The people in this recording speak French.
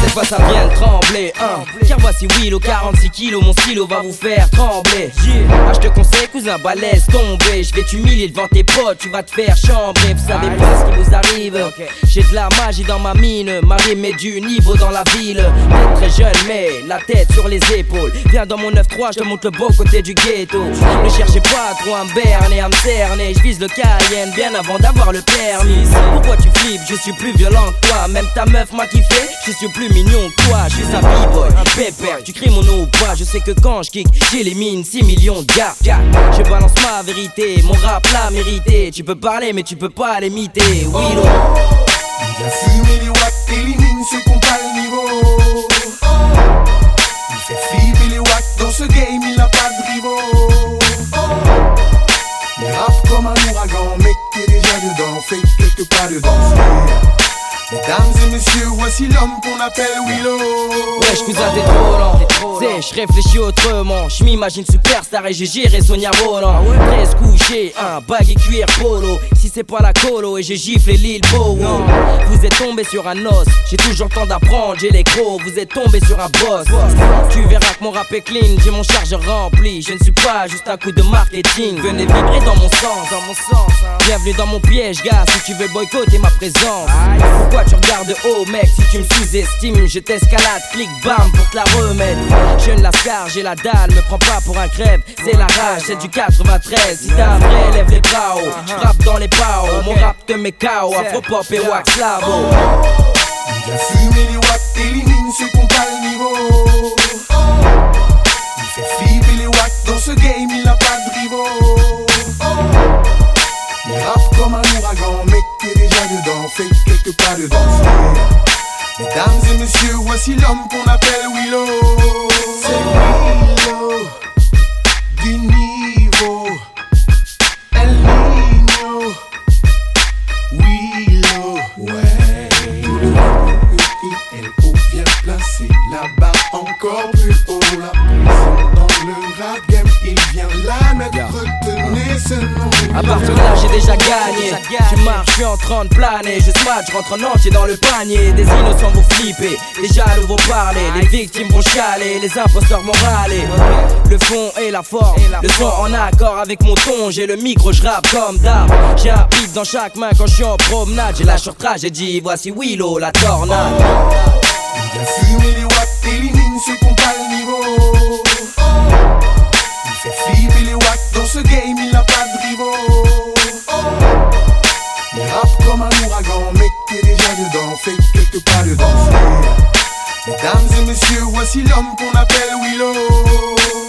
Cette fois ça vient de trembler, car voici Willow, 46 kilos, mon stylo va vous faire trembler. Ah, je te conseille cousin, balèze, tomber. Je vais t'humilier devant tes potes, tu vas te faire chambrer. Vous savez pas ce qui vous arrive. J'ai de la magie dans ma mine, ma rime est du niveau dans la ville. T'es très jeune mais la tête sur les épaules. Viens dans mon 9-3, je te montre le beau côté du ghetto. Ne cherchez pas trop à me berner, à me cerner. Je vise le Cayenne bien avant d'avoir le permis. Pourquoi tu flippes, je suis plus violent que toi. Même ta meuf m'a kiffé, je suis plus mignon que toi. Je suis un b-boy, pépère, tu cries mon nom ou pas. Je sais que quand je kick, j'élimine 6 millions de gars. Je balance ma vérité, mon rap l'a mérité. Tu peux parler mais tu peux pas l'imiter, Willow. Il vient fumer les watts, élimine ceux qui ont pas le niveau. Il fait flipper les watts, dans ce game il n'a pas de rivaux. Il rappe comme un ouragan, mec t'es déjà dedans, fait quelque pas dedans. Mesdames et messieurs, voici l'homme qu'on appelle Willow. Wesh cousin t'es trop lent, je réfléchis autrement. Je m'imagine superstar et j'ai géré Sonia Roland. 13 couchés, un bag et cuir polo. Si c'est pas la colo et j'ai giflé Lil Bow. Vous êtes tombé sur un os, j'ai toujours le temps d'apprendre, j'ai les crocs. Vous êtes tombé sur un boss. Tu verras que mon rap est clean, j'ai mon chargeur rempli. Je ne suis pas juste un coup de marketing. Venez vibrer dans mon sens, bienvenue dans mon piège gars, si tu veux boycotter ma présence. Pourquoi tu regardes haut mec, si tu me sous-estimes, je t'escalade, clic bam pour te la remettre. Je ne lascar, j'ai la dalle, me prends pas pour un crève. C'est la rage, c'est du 93. Si t'as un vrai, lève les bras haut. J'rappe dans les pas haut, mon rap te met KO. Afropop et wax labo. Il vient fumer les watts, élimine ceux qui ont pas le niveau. Il fait flipper les watts, dans ce game il n'a pas de rivaux. Il rappe comme un ouragan, mec t'es déjà dedans, fait quelque pas dedans. Mesdames et messieurs, voici l'homme qu'on appelle Willow. C'est Willow, du niveau, El Niño, Willow. Ouais, tout le I-L-O vient placer la barre encore plus haut. La pression dans le rap game, il vient la mettre, retenez ce nom. À partir de là j'ai déjà gagné. Tu marches, je suis en train de planer. Je smash, je rentre en entier dans le panier. Des innocents vont flipper, les jaloux vont parler. Les victimes vont chialer, les imposteurs vont râler. Le fond et la forme, le son en accord avec mon ton. J'ai le micro, je rappe comme d'hab. J'ai un beat dans chaque main quand je suis en promenade. J'ai la sur tragédie, voici Willow, la tornade. Il vient fumer les watts, élimine ceux qui ont pas le niveau. Il fait flipper les watts, dans ce game il n'a pas de rivaux. Il rappe comme un ouragan, mec t'es déjà dedans, fait quelque pas dedans. Mesdames et messieurs, voici l'homme qu'on appelle Willow.